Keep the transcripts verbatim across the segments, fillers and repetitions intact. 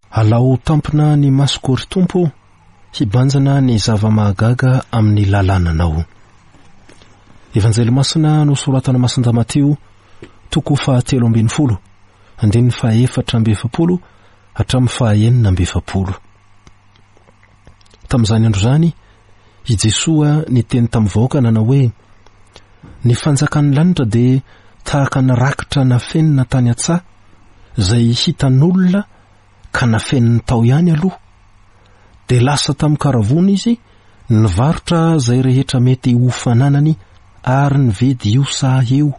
alao tampona ny masokory tompo hibanjana ny zava-mahagaga amin'ny lalànanao. Evanjely masina nosoratana masinda Mateo toko fahatelo ambin'ny folo andininy fahaefatra amby efapolo hatramin'ny fahaenina amby efapolo. Tamin'izany andro zany i Jesoa niteny tamin'ny vahoaka nanao hoe ny fanjakan'ny lanitra dia tahaka ny rakitra nafenina tany an-tsaha izay hitan'olona ka nafeniny tao ihany aloha, dia lasa tamin'ny karavona izy nivarotra izay rehetra mety ho fananany ary nivedy io saha eo.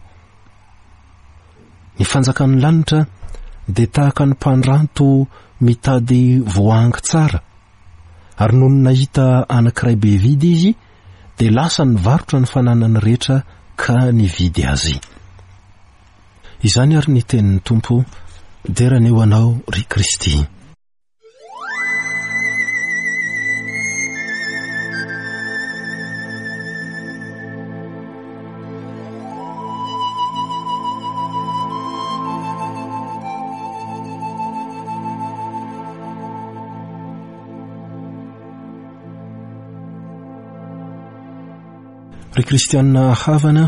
Ny fanjakan'ny lanitra dia tahaka ny mpandranto mitady voahangy tsara, ary noho ny nahita anankiray be vidy izy dia lasa nivarotra ny fananany rehetra ka nividy azy. Izany ary ny tenin'ny Tompo, derany eo anao ry Kristy. Ry kristianina havana,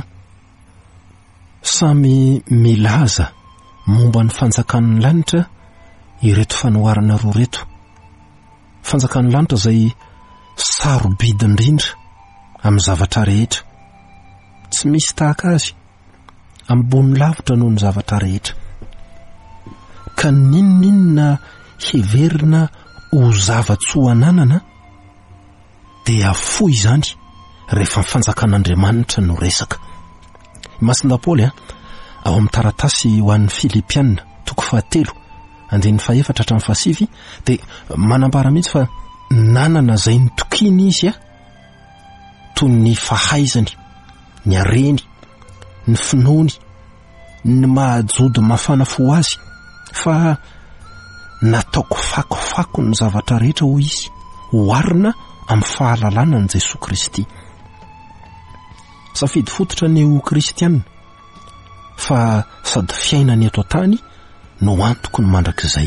samy milaza momba ny fanjakan'ny lanitra ireto fanoharana roa reto. Fanjakan'ny lanitra izay sarobidy indrindra amin'ny zavatra rehetra, tsy misy tahaka azy, ambony lavitra noho ny zavatra rehetra. Ka ninninona heverina ho zava-tsy ho ananana dia afoy izany rehefa fanjakan'Andriamanitra no resaka. Masinda Paoly ao amin'ny taratasy ho an'ny Filipianina toko fahatelo andininy fahaefatra hatramin'ny fahasivy dia manambara mihitsy fa nanana izay nitokiny izy a toy ny fahaizany, ny areny, ny finoany, ny mahajody mafana fo azy, fa nataoko fakofako ny zavatra rehetra ho izy, hoarina amin'ny fahalalana ny Jesosy Kristy. Safidy fototra ny ho kristianina, fa sady fiainany eto tany no antoko ny mandrakizay.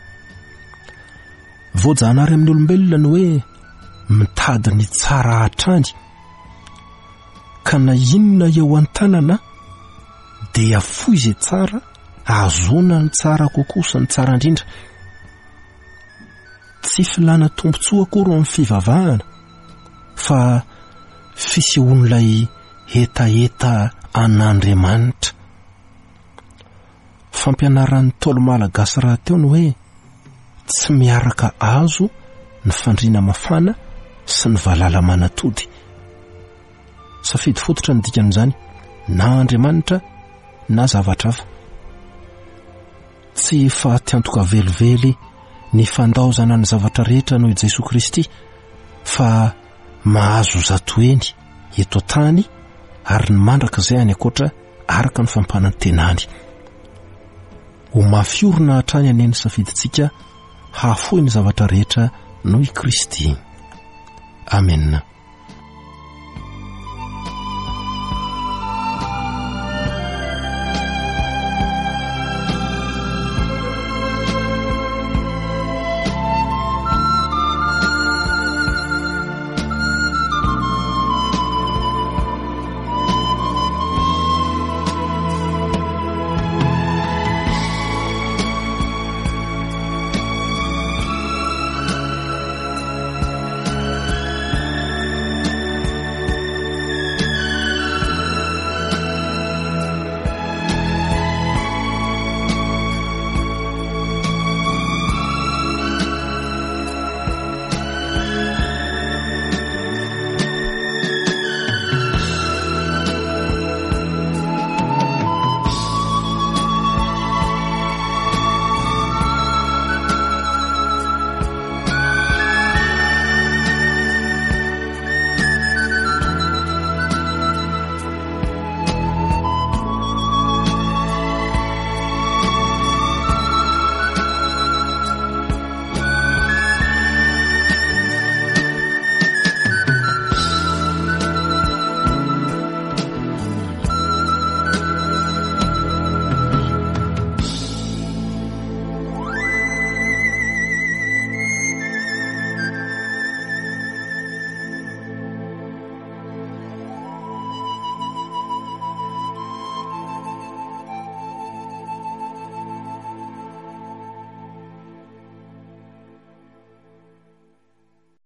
Voajanahary amin'ny olombelona ny hoe mitady ny tsara hatrany, ka na inona eo an-tanana dia afoy izay tsara, ahazona ny tsara kokosa ny tsara indrindra. Tsy filana tombontsoa akory amin'ny fivavahana, fa fisehoan'ilay etaeta an'Andriamanitra. Fampianaran'ny Ntaolo Malagasy raha teo ny hoe tsy miaraka azo ny fandriana mafana sy ny valala manatody. Safidy fototra ny dikan'izany, na Andriamanitra na zavatra hafa. Tsy fahatiantoka velively ny fandaozana ny zavatra rehetra noho i Jesosy Kristy, fa mahazo zatoeny eto tany ary ny mandraka izay any akoatra araka ny fampanantenany. Ho mafiorina hatrany aneny safiditsika hafoy ny zavatra rehetra noho i Kristy. Amen.